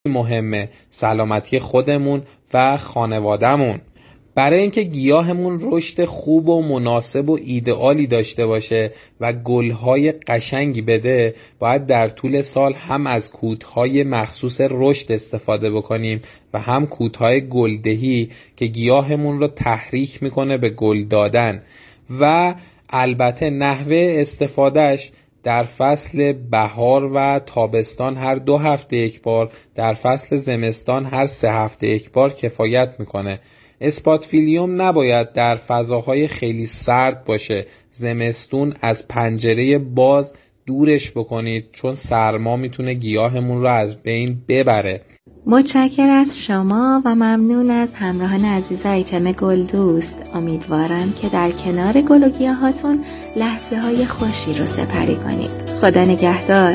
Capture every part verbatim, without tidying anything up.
مهمه، سلامتی خودمون و خانوادهمون. برای اینکه گیاهمون رشد خوب و مناسب و ایدئالی داشته باشه و گلهای قشنگی بده، باید در طول سال هم از کودهای مخصوص رشد استفاده بکنیم و هم کودهای گلدهی که گیاهمون رو تحریک میکنه به گل دادن. و البته نحوه استفادهش در فصل بهار و تابستان هر دو هفته یک بار، در فصل زمستان هر سه هفته یک بار کفایت میکنه. اسپاتفیلیوم نباید در فضاهای خیلی سرد باشه. زمستون از پنجره باز دورش بکنید چون سرما میتونه گیاهمون رو از بین ببره. متشکر از شما و ممنون از همراهان عزیز آیتم گل دوست. امیدوارم که در کنار گل و گیاهاتون لحظه های خوشی رو سپری کنید. خدا نگهدار.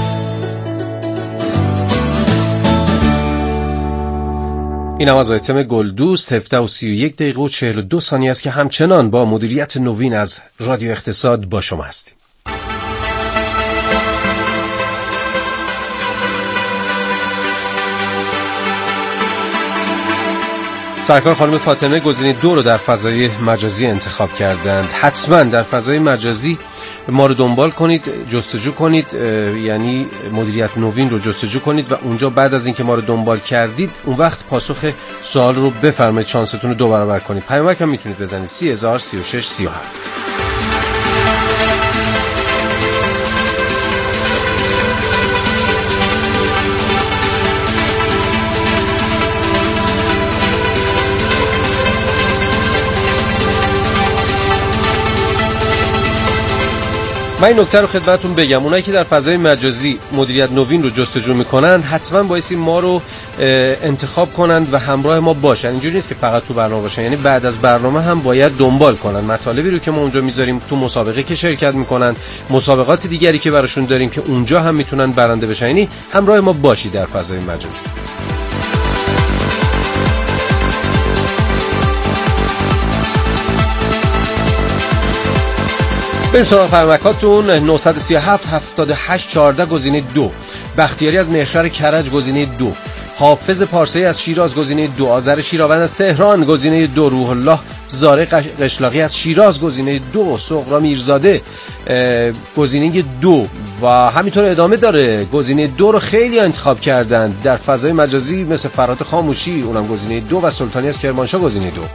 این هم از آیتم گل دوست. هفده و سی و یک دقیقه و چهل و دو ثانیه است که همچنان با مدیریت نوین از رادیو اقتصاد با شما هستیم. سرکار خانم فاطمه گزینه دو رو در فضای مجازی انتخاب کردند. حتما در فضای مجازی ما رو دنبال کنید، جستجو کنید، یعنی مدیریت نوین رو جستجو کنید و اونجا بعد از اینکه ما رو دنبال کردید اون وقت پاسخ سوال رو بفرمایید، شانستون رو دو برابر کنید. پیامک هم میتونید بزنید سی هزار سی و شش سی و هفت. من این نکته رو خدمتتون بگم، اونایی که در فضای مجازی مدیریت نوین رو جستجو میکنن حتما بایستی ما رو انتخاب کنند و همراه ما باشن. اینجوری نیست که فقط تو برنامه باشن، یعنی بعد از برنامه هم باید دنبال کنن مطالبی رو که ما اونجا میذاریم، تو مسابقه که شرکت میکنن، مسابقات دیگری که براشون داریم که اونجا هم میتونن برنده بشن. یعنی همراه ما باشید در فضای مجازی. بریم سراغ پیامکاتون. نه سه هفت هفتاد و هشت چهارده گزینه دو، بختیاری از مهرشهر کرج گزینه دو، حافظ پارسایی از شیراز گزینه دو، آذر شیراوند از تهران گزینه دو، روح الله زاره قشلاقی از شیراز گزینه دو، سغرا میرزاده گزینه دو و همینطور ادامه داره. گزینه دو رو خیلی انتخاب کردن در فضای مجازی، مثل فرات خاموشی اونم گزینه دو و سلطانی از کرمانشاه گزینه دو.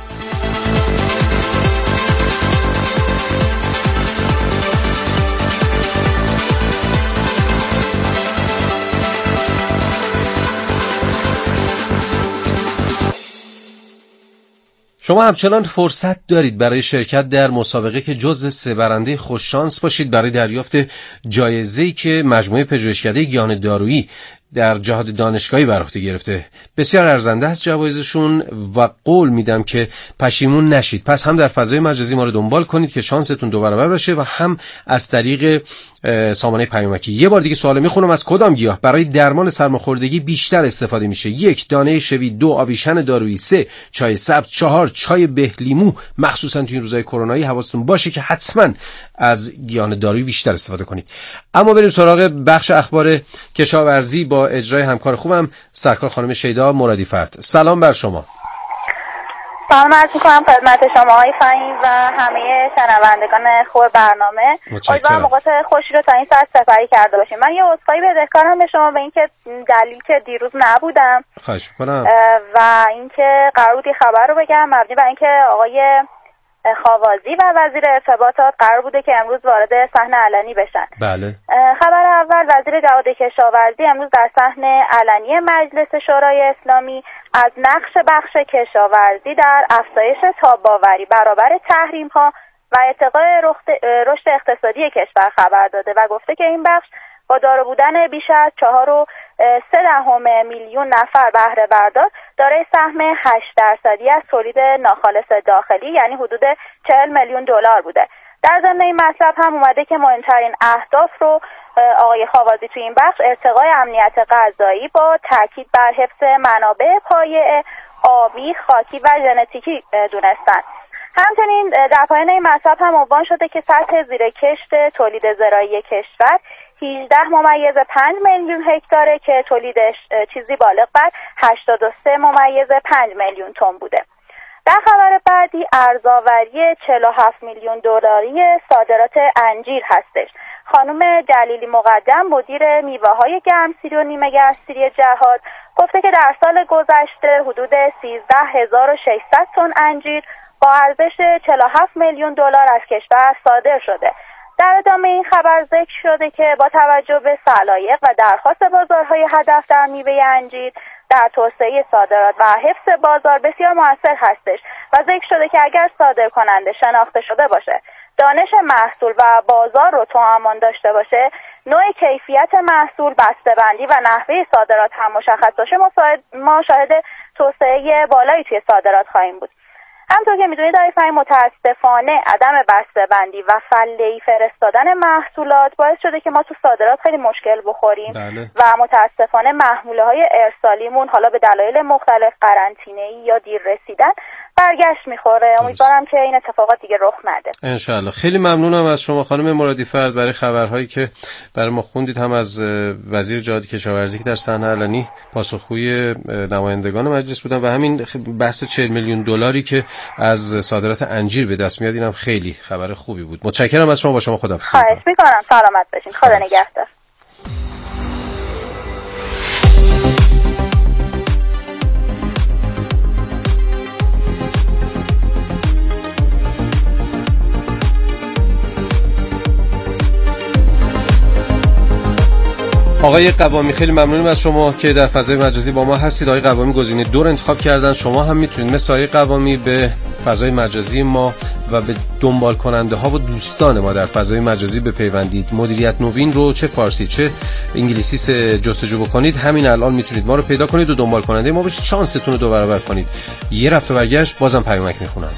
شما همچنان فرصت دارید برای شرکت در مسابقه که جزو سه برنده خوششانس باشید برای دریافت جایزه‌ای که مجموعه پژوهشکده گیاهان دارویی در جهاد دانشگاهی بر عهده گرفته. بسیار ارزنده است جوایزشون و قول میدم که پشیمون نشید. پس هم در فضای مجازی ما رو دنبال کنید که شانستون دو برابر بشه و هم از طریق سامانه پیامکی. یه بار دیگه سوال میخونم، از کدام گیاه برای درمان سرماخوردگی بیشتر استفاده میشه؟ یک، دانه شوی، دو، آویشن دارویی، سه، چای سبز، چهار، چای بهلیمو. مخصوصا تو این روزهای کرونایی حواستون باشه که حتما از گیاهان دارویی بیشتر استفاده کنید. اما بریم سراغ بخش اخبار کشاورزی با اجرای همکار خوبم سرکار خانم شیدا مرادی فرد. سلام بر شما. سلام عرض می‌کنم خدمت شما آقای فهیم و همه شنوندگان خوب برنامه. امیدوارم اوقات خوشی رو تا این ساعت سپری کرده باشیم. من یه عذرخواهی بدهکارم به شما به اینکه دلیل که دیروز نبودم. خواهش می‌کنم. و اینکه قرار بود خبر رو بگم مبنی بر اینکه آقای خاوازی و وزیر ارتباطات قرار بوده که امروز وارد صحنه علنی بشن. بله. خبر اول، وزیر جهاد کشاورزی امروز در صحنه علنی مجلس شورای اسلامی از نقش بخش کشاورزی در افزایش تاب‌آوری برابر تحریم‌ها و ارتقای رشد اقتصادی کشور خبر داده و گفته که این بخش با دارا بودن بیش از چهار و سه دهم میلیون نفر بهره بردار دارای سهم هشت درصدی از تولید ناخالص داخلی یعنی حدود چهل میلیون دلار بوده. در ضمن این مطلب هم اومده که مهمترین اهداف رو آقای خاوازی تو این بخش ارتقای امنیت غذایی با تاکید بر حفظ منابع پایه آبی، خاکی و ژنتیکی دونستن. همچنین در پایان این مطلب هم عنوان شده که سطح زیرکشت تولید زراعی کشور هجده ممیز پنج میلیون هکتاره که تولیدش چیزی بالغ بر هشتاد و سه ممیز پنج میلیون تن بوده. در خبر بعدی ارزآوری چهل و هفت میلیون دلاری صادرات انجیر هستش. خانم جلیلی مقدم مدیر میوه‌های گرمسیری و نیمه گرمسیری جهاد گفته که در سال گذشته حدود سیزده هزار و ششصد تن انجیر با ارزش چهل و هفت میلیون دلار از کشور صادر شده. در ادامه این خبر ذکر شده که با توجه به سلایق و درخواست بازارهای هدف در میوه انجیر در توسعه صادرات و حفظ بازار بسیار مؤثر هستش و ذکر شده که اگر صادر کننده شناخته شده باشه، دانش محصول و بازار رو توأمان داشته باشه، نوع کیفیت محصول، بسته‌بندی و نحوه صادرات هم مشخص باشه، ما شاهد توسعه بالایی توی صادرات خواهیم بود. همونطور که میدونید آقای فهمی، متاسفانه عدم بسته‌بندی و فله‌ای فرستادن محصولات باعث شده که ما تو صادرات خیلی مشکل بخوریم. بله. و متاسفانه محموله‌های ارسالیمون حالا به دلایل مختلف، قرنطینه‌ای یا دیر رسیدن، برگشت میخوره. امیدوارم که این اتفاقات دیگه رخ نده ان شاء الله. خیلی ممنونم از شما خانم مرادی فرد برای خبرهایی که برای ما خوندید، هم از وزیر جهاد کشاورزی که در صحنه علنی پاسخگوی نمایندگان مجلس بودن و همین بحث چهل میلیون دلاری که از صادرات انجیر به دست میاد، اینم خیلی خبر خوبی بود. متشکرم از شما. با شما خداحافظی. خواهش میکنم. سلامت باشین. خدا نگهدار. آقای قوامی خیلی ممنونیم از شما که در فضای مجازی با ما هستید. آقای قوامی گزینه دو رو انتخاب کردن. شما هم میتونید مثل آقای قوامی به فضای مجازی ما و به دنبال کننده ها و دوستان ما در فضای مجازی بپیوندید. مدیریت نوین رو چه فارسی چه انگلیسی جستجو بکنید، همین الان میتونید ما رو پیدا کنید و دنبال کننده ما بشید، شانستون رو دو برابر کنید. یه رفت و برگشت بازم پیامک میخونم.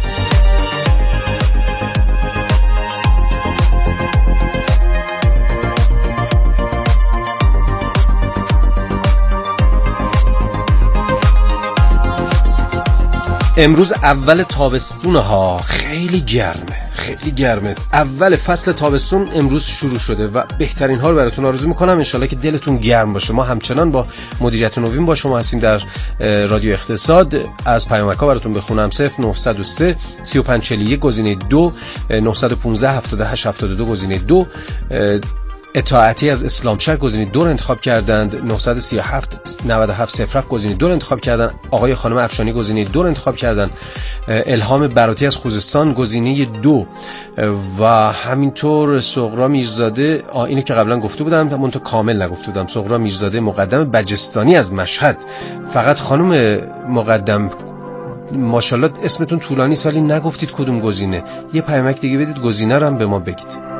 امروز اول تابستونه ها، خیلی گرمه، خیلی گرمه. اول فصل تابستون امروز شروع شده و بهترین ها رو براتون آرزو میکنم. انشالله که دلتون گرم باشه. ما همچنان با مدیریت نوین با شما هستیم در رادیو اقتصاد. از پیامک ها براتون بخونم. صفر نه صفر سه سی و پنج چهل و یک گزینه دو، نه یک پنج هفتاد و هشت هفتاد و دو گزینه دو. اطاعتی از اسلامشهر گزینه دو رو انتخاب کردند. نه سه هفت نه هفت صفر هفت گزینه دو رو انتخاب کردند. آقای خانم افشانی گزینه دو رو انتخاب کردند. الهام براتی از خوزستان گزینه دو و همینطور سغرا میرزاده، اینو که قبلا گفته بودم منتها کامل نگفته بودم، سغرا میرزاده مقدم بجستانی از مشهد. فقط خانم مقدم ماشاءالله اسمتون طولانی است ولی نگفتید کدوم گزینه. یه پیامک دیگه بدید، گزینه رو هم به ما بگید.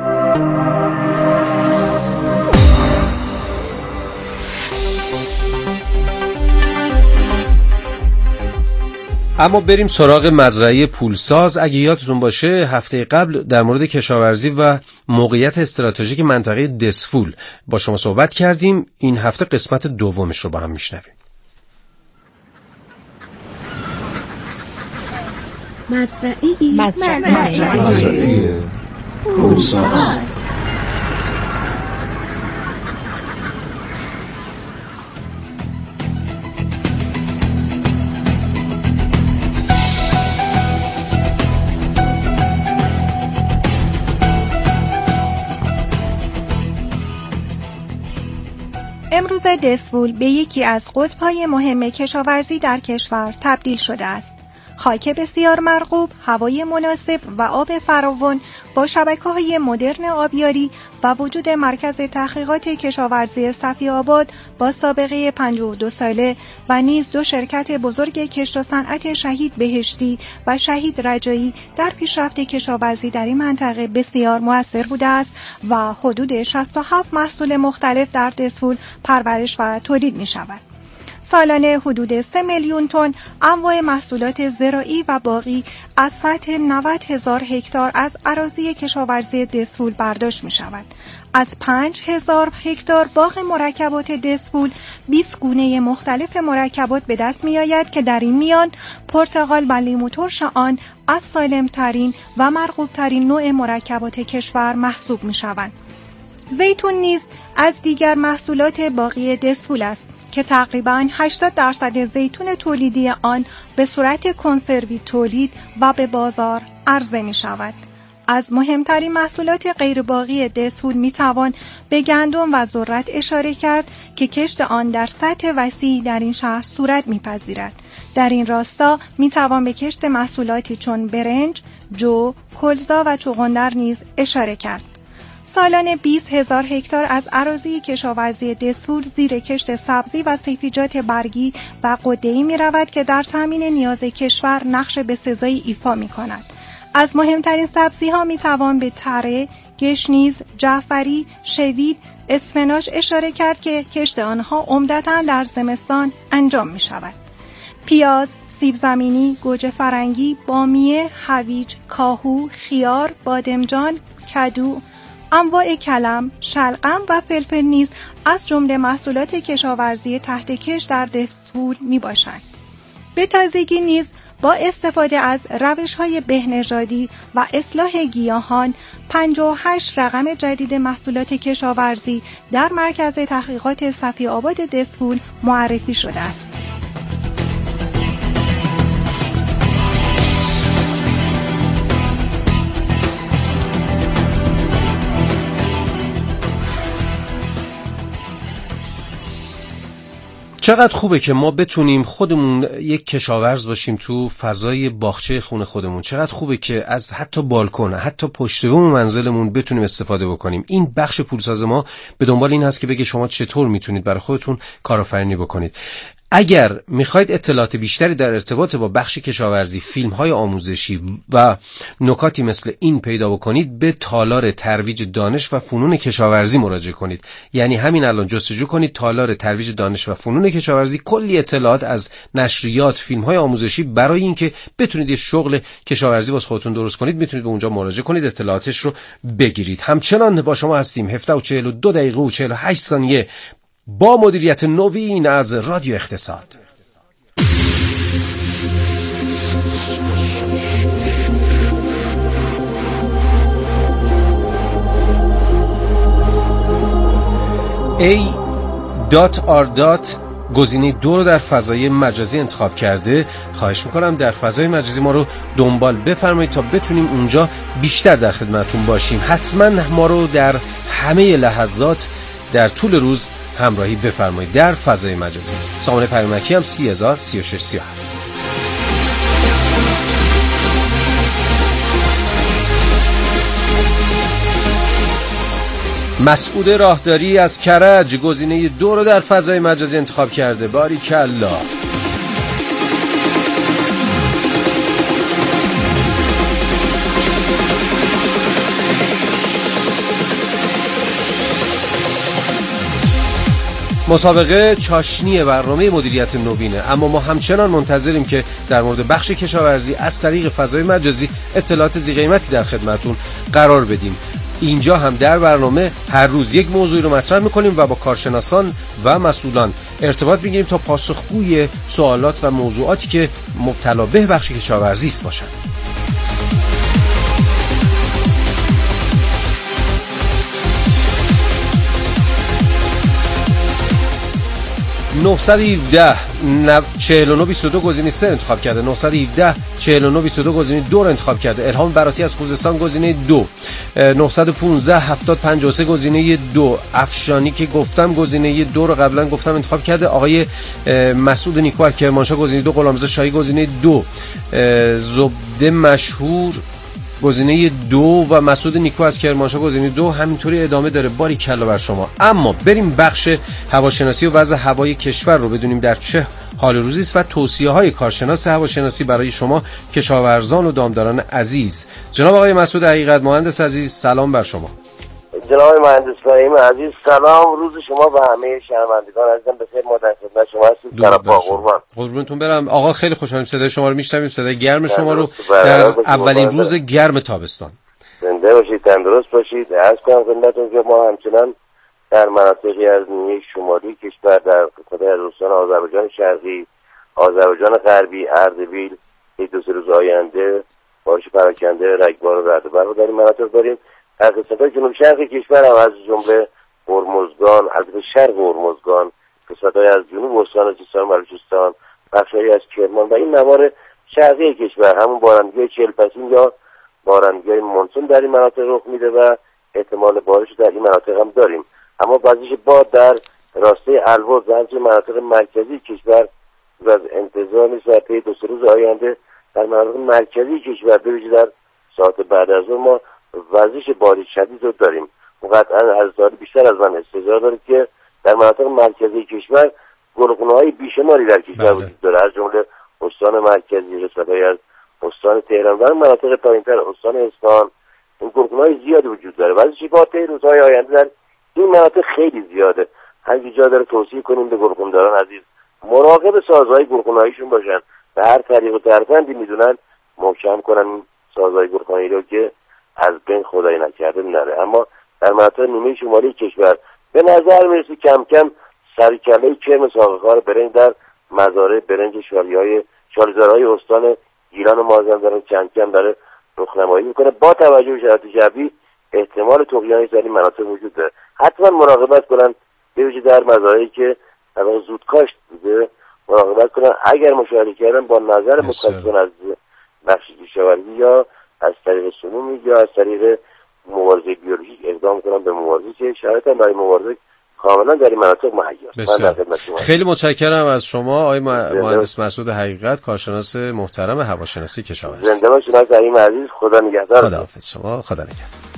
اما بریم سراغ مزرعه پولساز. اگه یادتون باشه هفته قبل در مورد کشاورزی و موقعیت استراتژیک منطقه دسفول با شما صحبت کردیم. این هفته قسمت دومش رو با هم میشنویم. مزرعه مزرعه پولساز. امروز دسفول به یکی از قطب‌های مهم کشاورزی در کشور تبدیل شده است. خاک بسیار مرغوب، هوای مناسب و آب فراوان با شبکه‌های مدرن آبیاری و وجود مرکز تحقیقات کشاورزی صفی آباد با سابقه پنجاه و دو ساله و نیز دو شرکت بزرگ کشت و صنعت شهید بهشتی و شهید رجایی در پیشرفت کشاورزی در این منطقه بسیار مؤثر بوده است و حدود شصت و هفت محصول مختلف در دسفول پرورش و تولید می شود. سالانه حدود سه میلیون تن انواع محصولات زراعی و باغی از سطح نود هزار هکتار از اراضی کشاورزی دسفول برداشت می شود. از پنج هزار هکتار باغ مرکبات دسفول بیست گونه مختلف مرکبات به دست می آید که در این میان پرتقال و لیمو ترش آن از سالم ترین و مرغوب ترین نوع مرکبات کشور محسوب می شوند. زیتون نیز از دیگر محصولات باقی دسفول است که تقریباً هشتاد درصد زیتون تولیدی آن به صورت کنسروی تولید و به بازار عرضه می شود. از مهمترین محصولات غیرباقی دسفول می توان به گندم و ذرت اشاره کرد که کشت آن در سطح وسیعی در این شهر صورت می پذیرد. در این راستا می توان به کشت محصولاتی چون برنج، جو، کلزا و چغندر نیز اشاره کرد. سالانه بیست هزار هکتار از اراضی کشاورزی دسفول زیر کشت سبزی و سبزیجات برگی و غده‌ای می رود که در تامین نیاز کشور نقش بسزایی ایفا می کند. از مهمترین سبزی ها می توان به تره، گشنیز، جعفری، شوید، اسفناج اشاره کرد که کشت آنها عمدتاً در زمستان انجام می شود. پیاز، سیب زمینی، گوجه فرنگی، بامیه، هویج، کاهو، خیار، بادمجان، کدو، انواع کلم، شلغم و فلفل نیز از جمله محصولات کشاورزی تحت کش در دسفول می باشند. به تازگی نیز با استفاده از روش‌های بهنژادی و اصلاح گیاهان پنجاه و هشت رقم جدید محصولات کشاورزی در مرکز تحقیقات صفی آباد دسفول معرفی شده است. چقدر خوبه که ما بتونیم خودمون یک کشاورز باشیم تو فضای باغچه خونه خودمون. چقدر خوبه که از حتی بالکن، حتی پشت بوم منزلمون بتونیم استفاده بکنیم. این بخش پولساز ما به دنبال این هست که بگه شما چطور میتونید برای خودتون کارآفرینی بکنید. اگر میخواید اطلاعات بیشتری در ارتباط با بخش کشاورزی، فیلم‌های آموزشی و نکاتی مثل این پیدا بکنید، به تالار ترویج دانش و فنون کشاورزی مراجعه کنید. یعنی همین الان جستجو کنید تالار ترویج دانش و فنون کشاورزی، کلی اطلاعات از نشریات، فیلم‌های آموزشی برای اینکه بتونید یه شغل کشاورزی واسه خودتون درست کنید، میتونید به اونجا مراجعه کنید، اطلاعاتش رو بگیرید. همچنان با شما هستیم هفده و چهل و دو دقیقه و چهل و هشت ثانیه با مدیریت نوین از رادیو اقتصاد. ای آر گزینه دو رو در فضای مجازی انتخاب کرده. خواهش میکنم در فضای مجازی ما رو دنبال بفرمایید تا بتونیم اونجا بیشتر در خدمتون باشیم. حتما ما رو در همه لحظات در طول روز همراهی بفرمایید در فضای مجازی. سامان پیامکی هم سی هزار سی و شش سی و هفت. مسعود راهداری از کرج گزینه دو رو در فضای مجازی انتخاب کرده. باریکلا. مسابقه چاشنی برنامه مدیریت نوینه، اما ما همچنان منتظریم که در مورد بخش کشاورزی از طریق فضای مجازی اطلاعات ذی قیمتی در خدمتون قرار بدیم. اینجا هم در برنامه هر روز یک موضوعی رو مطرح میکنیم و با کارشناسان و مسئولان ارتباط میگیریم تا پاسخگوی سوالات و موضوعاتی که مبتلا به بخش کشاورزی است باشند. نه یک هفت چهل و نه بیست و دو گزینه سه انتخاب کرده. نه یک هفت چهل و نه بیست و دو گزینه دو رو انتخاب کرده. الهام براتی از خوزستان گزینه دو. نه یک پنج هفتاد و پنج و سه گزینه دو. افشانی که گفتم گزینه دو رو قبلا گفتم انتخاب کرده. آقای مسعود نیکو از کرمانشاه گزینه دو. غلامرضا شاهی گزینه دو. زبده مشهور گزینه دو و مسعود نیکو از کرمانشاه گزینه دو. همینطوری ادامه داره. باری کلا بر شما. اما بریم بخش هواشناسی و وضع هوای کشور رو بدونیم در چه حال روزی است و توصیه های کارشناس هواشناسی برای شما کشاورزان و دامداران عزیز. جناب آقای مسعود حقیقت مهندس عزیز، سلام بر شما. جناب مهندس فهیم عزیز سلام، روز شما و همه شنوندگان عزیزم بخیر. ما در خدمت شما هستیم. طرف با قربان. قربونتون برم آقا، خیلی خوشحالیم صدای شما رو میشنویم، صدای گرم شما رو در اولین روز گرم تابستان. زنده باشید، تندرست باشید. عرض کنم خدمتتون که ما همچنان در مناطقی از نیمه شمالی کشور در قطعه روستان آذربایجان شرقی، آذربایجان غربی، اردبیل یک دو سه روز آینده بارش پراکنده، رگبار و رعدوبرق در این مناطق داریم. در قسمت‌های جنوب شرق کشور هم از جمله هرمزگان، از شرق هرمزگان، قسمت‌های از جنوب استان سیستان و بلوچستان، بخش‌هایی از کرمان و این نوار شرقی کشور، همون بارندگی‌های چهل‌پسین یا بارندگی‌های مونسون در این مناطق رخ میده و احتمال بارش در این مناطق هم داریم. اما وزش باد در راسته الورز و همچنین مناطق مرکزی کشور و از انتظار نیست در طی دو سه روز آینده در مناطق مرکزی کشور به ویژه در ساعت بعد از ظهر ما وزش باد شدید رو داریم. قطعا از داری بیشتر از من استظهار دارید که در مناطق مرکزی کشور گلخونه‌های بیشماری در کشور وجود داره، از جمله استان مرکزی، قسمت‌هایی از استان تهران و مناطق پایین‌تر استان اصفهان این گلخونه‌های زیادی وجود داره. وزش باد طی روزهای آینده در این مناطق خیلی زیاده. همین جا داره توصیه کنیم به گلخونداران عزیز مراقب سازهای گلخونه‌هایشون باشن، به هر طریق و ترفندی میدونن محکم کنن سازهای گلخونه‌ای رو که از بین خدای نکرده نره. اما در مناطق نیمه شمالی کشور به نظر میرسه کم کم سرکله کرم ساقه‌کار برنج در مزارع برنج شالیهای شالیزارهای استان گیلان و مازندران کم کم داره رخنمایی میکنه. با توجه به شرایط جوی احتمال طغیانی در این مناطق وجود داره. حتما مراقبت کنن، به ویژه در مزارعی که در واقع زودکاشت بوده مراقبت کنن. اگر مشاهده کردن با نظر متخصصان از بخش کشاورزی یا از طریق سمومی یا از طریق مبارزه بیولوژیک اقدام کنن به مبارزه که شرایط هم برای مبارزه کاملا در این مناطق مهیاست. خیلی متشکرم از شما آقای مهندس مسعود حقیقت، کارشناس محترم هواشناسی کشاورزی. زنده باشید آقای عزیز، خدا نگهدار. خداحافظ شما، خدا نگهدار.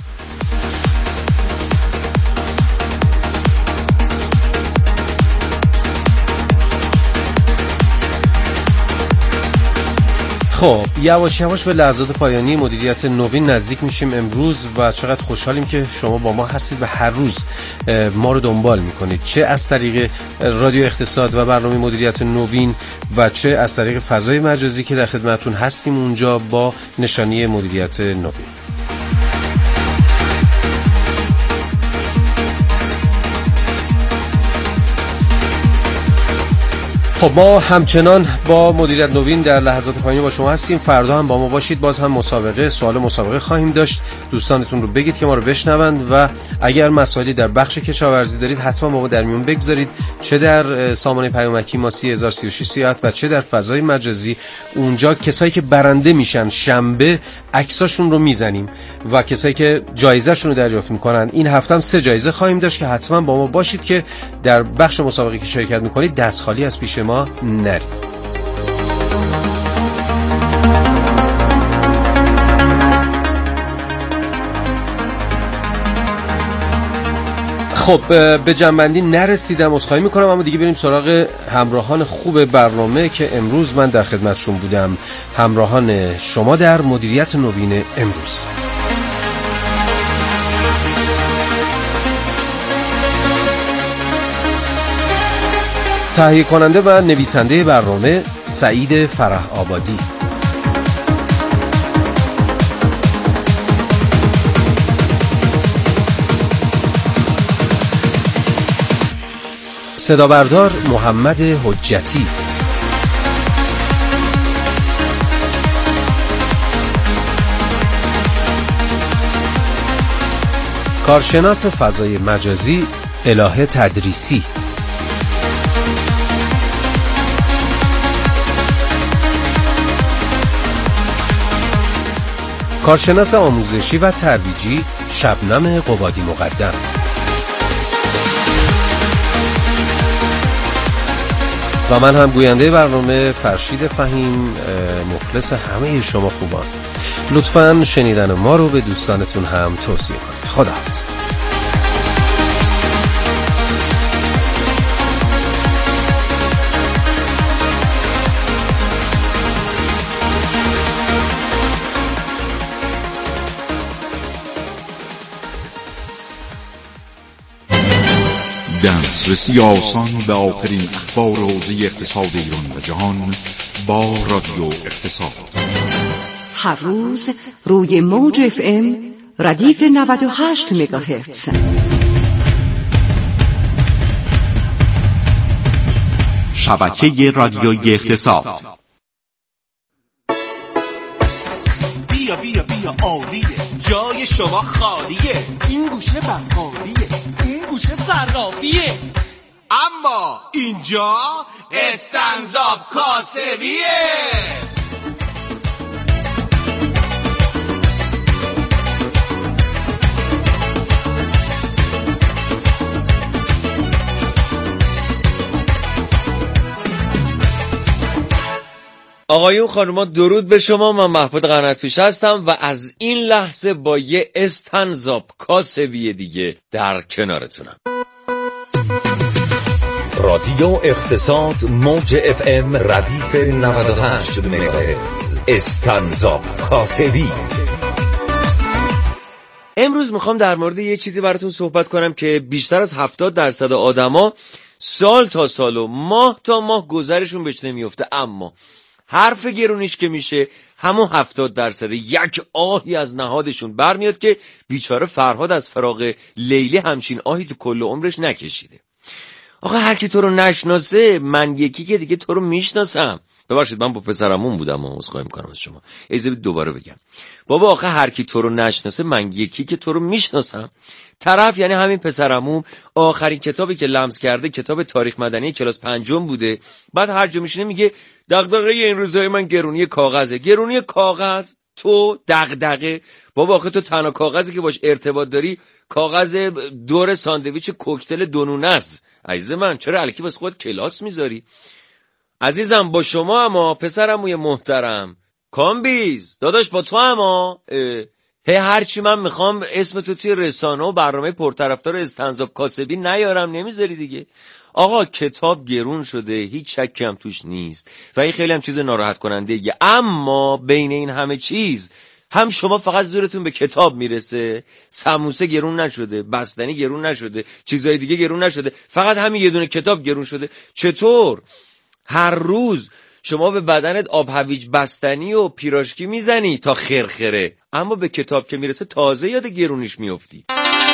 خب یواش یواش به لحظات پایانی مدیریت نوین نزدیک میشیم امروز و چقدر خوشحالیم که شما با ما هستید و هر روز ما رو دنبال میکنید، چه از طریق رادیو اقتصاد و برنامه مدیریت نوین و چه از طریق فضای مجازی که در خدمتتون هستیم اونجا با نشانی مدیریت نوین. خب ما همچنان با مدیریت نوین در لحظات پایانی با شما هستیم. فردا هم با ما باشید، باز هم مسابقه سوال مسابقه خواهیم داشت. دوستانتون رو بگید که ما رو بشنوند و اگر مسائلی در بخش کشاورزی دارید حتما با ما در میون بگذارید، چه در سامانه پیامکی ما سی هزار و سی و شش ساعت و چه در فضای مجازی. اونجا کسایی که برنده میشن شنبه عکساشون رو میزنیم و کسایی که جایزه‌شون رو دریافت میکنن این هفته هم سه جایزه خواهیم داشت که حتما با ما باشید که در بخش مسابقه که شرکت میکنید دست خالی از پیش ما نرید. خب به جنبندی نرسیدم، عذرخواهی میکنم، اما دیگه بریم سراغ همراهان خوب برنامه که امروز من در خدمتشون بودم، همراهان شما در مدیریت نوین امروز. تهیه کننده و نویسنده برنامه سعید فرح آبادی، صدا بردار محمد حجتی، کارشناس فضای مجازی الهه تدریسی، کارشناس آموزشی و ترویجی شبنم قبادی مقدم، و من هم گوینده برنامه فرشید فهیم، مخلص همه شما خوبان. لطفاً شنیدن ما رو به دوستانتون هم توصیه کنید. خداحافظ. دسترسی آسان به آخرین اخبار حوزه اقتصاد ایران و جهان با رادیو اقتصاد. هر روز روی موج اف ام ردیف نود و هشت مگاهرتز. شبکه رادیوی اقتصاد. بیا بیا بیا عالیه، جای شما خالیه، این گوشه بقالیه، این گوشه صرافیه، اما اینجا استنزاب کاسبیه. آقایون خانوما درود به شما. من محمود قنات‌پیشه هستم و از این لحظه با یه استنزاب کاسبی دیگه در کنارتونم. رادیو اقتصاد موج اف ام ردیف نود و هشت مگاهرتز استنزاب کاسبی. امروز میخوام در مورد یه چیزی براتون صحبت کنم که بیشتر از هفتاد درصد آدما سال تا سال و ماه تا ماه گذرشون بهش نمیفته، اما حرف گرونیش که میشه همون هفتاد درصد یک آهی از نهادشون برمیاد که بیچاره فرهاد از فراق لیلی همچین آهی تو کل عمرش نکشیده. آخه هر کی تو رو نشناسه، من یکی که دیگه تو رو میشناسم. ببخشید من با پسرمون بودم و عذرخواهی میکنم از شما. اجازه بدید دوباره بگم. بابا آخه هر کی تو رو نشناسه، من یکی که تو رو میشناسم. طرف یعنی همین پسرمون آخرین کتابی که لمس کرده کتاب تاریخ مدنی کلاس پنجم بوده. بعد هر جا میشینه میگه دغدغه این روزهای من گرونی کاغذه. گرونی کاغذ؟ تو دغدغه؟ بابا آخه تو تنها کاغذی که باش ارتباط داری کاغذ دور ساندویچ کوکتل دونونه است. عزیز من چرا الکی واسه خودت کلاس میذاری؟ عزیزم با شما، اما پسرموی محترم کامبیز داداش با تو، اما هی هرچی من میخوام اسم تو توی رسانه و برنامه پرطرفدار استنزاب کاسبی نیارم نمیذاری دیگه. آقا کتاب گرون شده، هیچ شکی هم توش نیست و این خیلی هم چیز ناراحت کننده ایه. اما بین این همه چیز هم شما فقط زورتون به کتاب میرسه. سموسه گرون نشده، بستنی گرون نشده، چیزای دیگه گرون نشده، فقط همین یه دونه کتاب گرون شده. چطور هر روز شما به بدنت آب هویج بستنی و پیراشکی میزنی تا خرخره، اما به کتاب که میرسه تازه یاد گرونیش میافتی.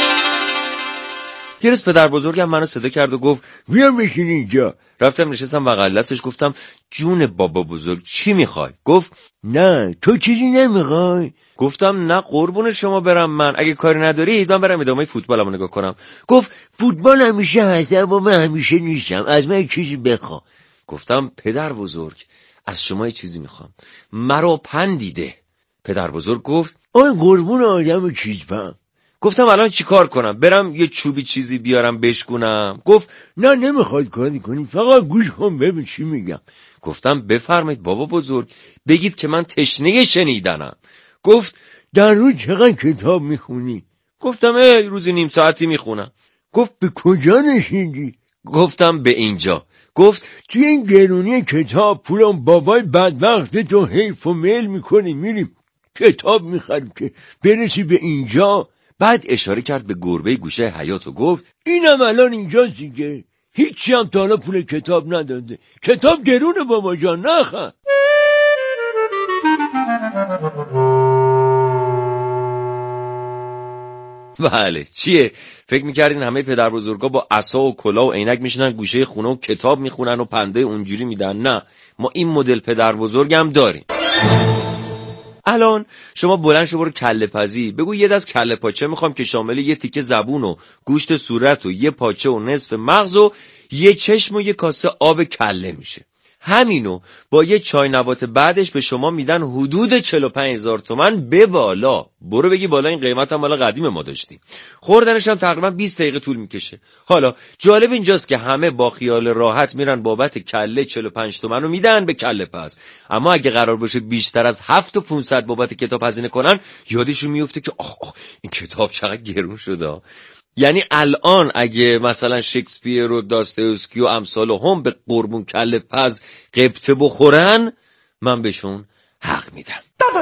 یه روز پدر بزرگم منو صدا کرد و گفت بیا بشین اینجا. رفتم نشستم بغل دستش، گفتم جون بابا بزرگ چی میخوای؟ گفت نه تو چیزی نمیخوای. گفتم نه قربون شما برم، من اگه کاری ندارید من برم ادامه فوتبالمو نگاه کنم. گفت فوتبال همیشه هستم و من همیشه نیستم، از من چیزی بخوا. گفتم پدر بزرگ از شما یه چیزی میخوام، مرا پندیده. پدر بزرگ گفت آی قربون آدم چیز پم. گفتم الان چی کار کنم؟ برم یه چوبی چیزی بیارم بشکونم؟ گفت نه نمیخواد کاری کنی، فقط گوش کن ببین چی میگم. گفتم بفرمایید بابا بزرگ، بگید که من تشنه شنیدنم. گفت در روز چقدر کتاب میخونی؟ گفتم ای روزی نیم ساعتی میخونم. گفت به کجا نشیدی؟ گفتم به اینجا. گفت توی این گرونی کتاب پولم بابای بدبخت تو حیف و میل میکنی میریم کتاب میخریم که برسی به اینجا. بعد اشاره کرد به گربه گوشه حیاط و گفت اینم الان اینجاست دیگه، هیچی هم تا حالا پول کتاب نداده، کتاب گرونه بابا جان نخر. بله چیه؟ فکر میکردین همه پدر بزرگا با عصا و کلاه و عینک میشنن گوشه خونه و کتاب میخونن و پنده اونجوری میدن؟ نه، ما این مدل پدر بزرگ هم داریم. الان شما بلند شو برو کله پزی، بگو یه دست کله پاچه میخوام که شامل یه تیکه زبون و گوشت صورت و یه پاچه و نصف مغز و یه چشم و یه کاسه آب کله میشه. همینو با یه چای نبات بعدش به شما میدن حدود چهل و پنج هزار تومان به بالا. برو بگی بالا این قیمت هم بالا قدیم ما داشتیم. خوردنش هم تقریبا بیست دقیقه طول میکشه. حالا جالب اینجاست که همه با خیال راحت میرن بابت کله چهل و پنج تومن رو میدن به کله پز، اما اگه قرار باشه بیشتر از هفت و پانصد بابت کتاب هزینه کنن یادشون میفته که آخ آخ این کتاب چقدر گرون شده. یعنی الان اگه مثلا شکسپیر و داستایوفسکی و امثال هم به قربون کله پز قبطه بخورن، من بهشون حق میدم.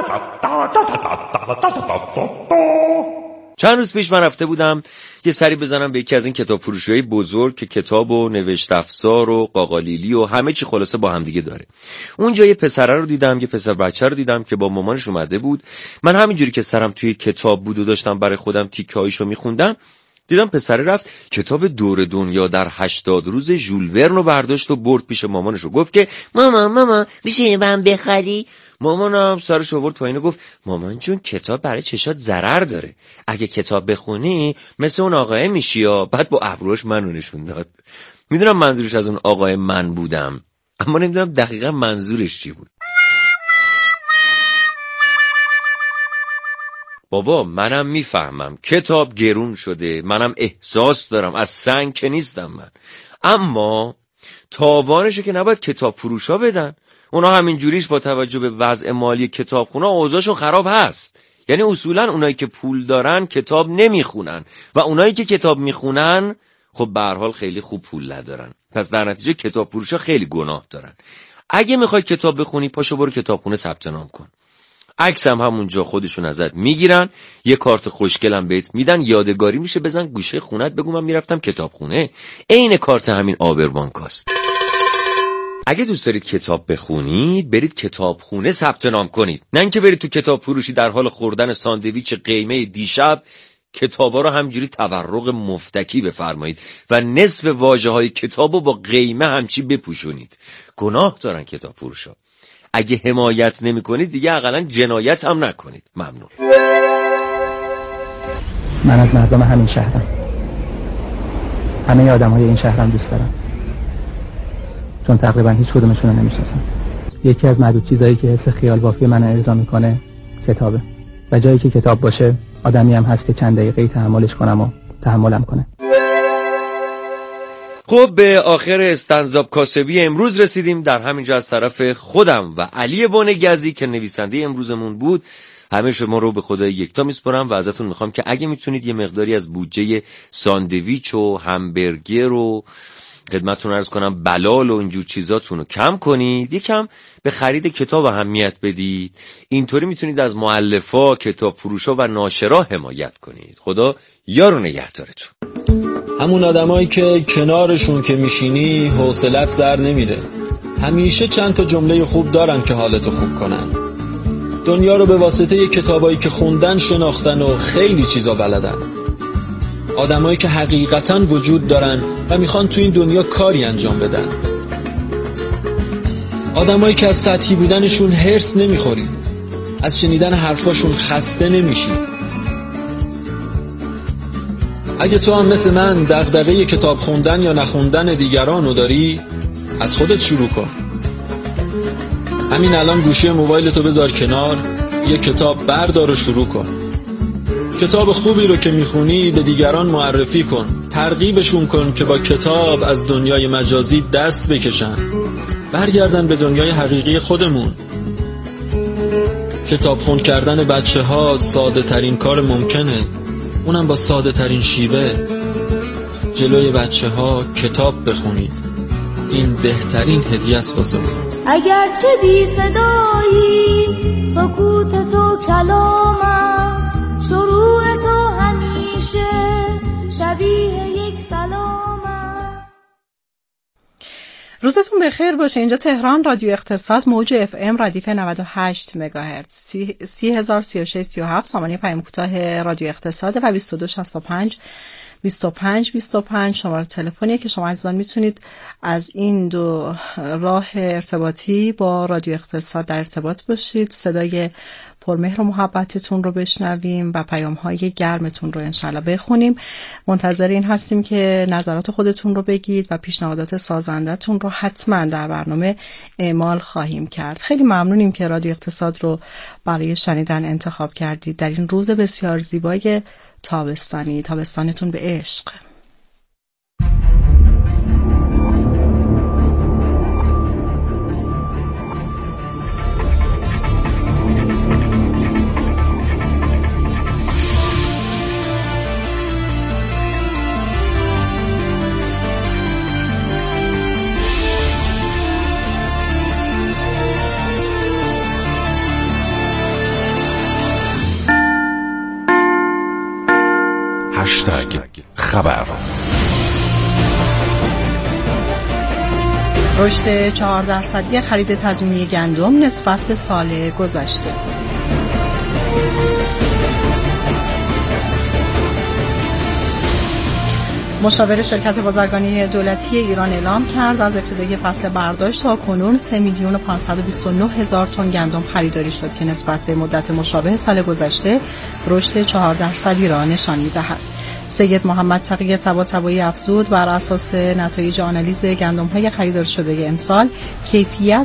چند روز پیش من رفته بودم یه سری بزنم به یکی از این کتاب فروشی‌های بزرگ که کتاب و نوشت افزار و قاقالیلی و همه چی خلاصه با هم دیگه داره. اونجا یه پسره رو دیدم، یه پسر بچه رو دیدم که با مامانش اومده بود. من همینجوری که سرم توی کتاب بود و داشتم برای خودم تیکه‌هایشو میخوندم، دیدم پسره رفت کتاب دور دنیا در هشتاد روز ژول ورن رو برداشت و برد پیش مامانش و گفت که مامان مامان میشه من بخری؟ مامانم سرش آورد پایین و گفت مامان جون کتاب برای چشات ضرر داره، اگه کتاب بخونی مثل اون آقای میشی. یا بعد با ابروش منو نشون داد. میدونم منظورش از اون آقای من بودم، اما نمیدونم دقیقا منظورش چی بود. بابا منم میفهمم کتاب گرون شده، منم احساس دارم، از سنگ که نیستم من، اما تاوانشو که نباید کتاب فروشا بدن. اونا همین جوریش با توجه به وضع مالی کتابخونا اوضاعشون خراب هست. یعنی اصولا اونایی که پول دارن کتاب نمیخونن و اونایی که کتاب میخونن خب به هر حال خیلی خوب پول ندارن، پس در نتیجه کتاب فروشا خیلی گناه دارن. اگه میخوای کتاب بخونی پاشو برو کتابخونه ثبت نام کن، عکس هم همونجا خودشون ازت میگیرن، یه کارت خوشگلم بهت میدن، یادگاری میشه، بزن گوشه خونت بگو من میرفتم کتابخونه. عین کارت همین آبربانکاست. اگه دوست دارید کتاب بخونید برید کتابخونه ثبت نام کنید، نه اینکه برید تو کتاب فروشی در حال خوردن ساندویچ قیمه دیشب کتابا رو همجوری تورق مفتکی بفرمایید و نصف واژه‌های کتابو با قیمه همچی بپوشونید. گناه دارن کتاب فروشا. اگه حمایت نمی کنید دیگه حداقل جنایت هم نکنید. ممنون. من از مردم همین شهرم، همه آدم‌های این شهرم دوست دارم، چون تقریبا هیچ کدومشون رو نمی‌شناسم. یکی از معدود چیزایی که حس خیال بافی من ارضا میکنه کتابه، و جایی که کتاب باشه آدمی هم هست که چند دقیقه تحملش کنم و تحملم کنه. خب به آخر استنزاب کاسبی امروز رسیدیم. در همینجا از طرف خودم و علی بنگزی که نویسنده امروزمون بود همه شما رو به خدای یکتا میسپارم و ازتون میخوام که اگه میتونید یه مقداری از بودجه ساندویچ و همبرگر و خدمتتون عرض کنم بلال و اینجور چیزاتون رو کم کنید، یکم به خرید کتاب اهمیت بدید. اینطوری میتونید از مؤلفا، کتاب فروشا و ناشرا حمایت کنید. خدا یار و نگهدارتون. همون آدمایی که کنارشون که میشینی حوصلت سر نمیره، همیشه چند تا جمله خوب دارن که حالتو خوب کنن. دنیا رو به واسطه کتابایی که خوندن شناختن و خیلی چیزا بلدن. آدمایی که حقیقتاً وجود دارن و میخوان تو این دنیا کاری انجام بدن. آدمایی که از سطحی بودنشون هرس نمیخوری، از شنیدن حرفاشون خسته نمیشی. اگه تو هم مثل من دغدغه کتاب خوندن یا نخوندن دیگرانو داری، از خودت شروع کن. همین الان گوشی موبایلتو بذار کنار، یه کتاب بردار و شروع کن. کتاب خوبی رو که میخونی به دیگران معرفی کن، ترغیبشون کن که با کتاب از دنیای مجازی دست بکشن، برگردن به دنیای حقیقی خودمون. کتاب خون کردن بچه ها ساده ترین کار ممکنه، اونم با ساده ترین شیوه. جلوی بچه ها کتاب بخونید، این بهترین هدیه است واسه ما. اگرچه بی صدایی سکوت تو کلام است، شروع تو همیشه شبیه یک سلام است. روزتون بخیر باشه. اینجا تهران، رادیو اقتصاد، موج اف ام ردیف نود و هشت مگاهرتز، سی هزار سی و شش سی و هفت سامانه پیام کوتاه رادیو اقتصاد و بیست و دو شصت و پنج بیست و پنج بیست و پنج شماره تلفنیه که شما عزیزان میتونید از این دو راه ارتباطی با رادیو اقتصاد در ارتباط باشید، صدای پرمهر و محبتتون رو بشنویم و پیام‌های گرمتون رو انشالله بخونیم. منتظر این هستیم که نظرات خودتون رو بگید و پیشنهادات سازندتون رو حتما در برنامه اعمال خواهیم کرد. خیلی ممنونیم که رادیو اقتصاد رو برای شنیدن انتخاب کردید در این روز بسیار زیبای تابستانی. تابستانتون به عشق. هشتگ خبر. رشد چهار درصدی خرید تضمینی گندم نسبت به سال گذشته. مشاور شرکت بازرگانی دولتی ایران اعلام کرد از ابتدای فصل برداشت تا کنون سه میلیون و پانصد و بیست و نه هزار تن گندم خریداری شد که نسبت به مدت مشابه سال گذشته رشد چهار درصدی را نشان می‌دهد. سید محمد تقی طباطبایی افزود بر اساس نتایج آنالیز گندم‌های خریداری شده امسال کیفیت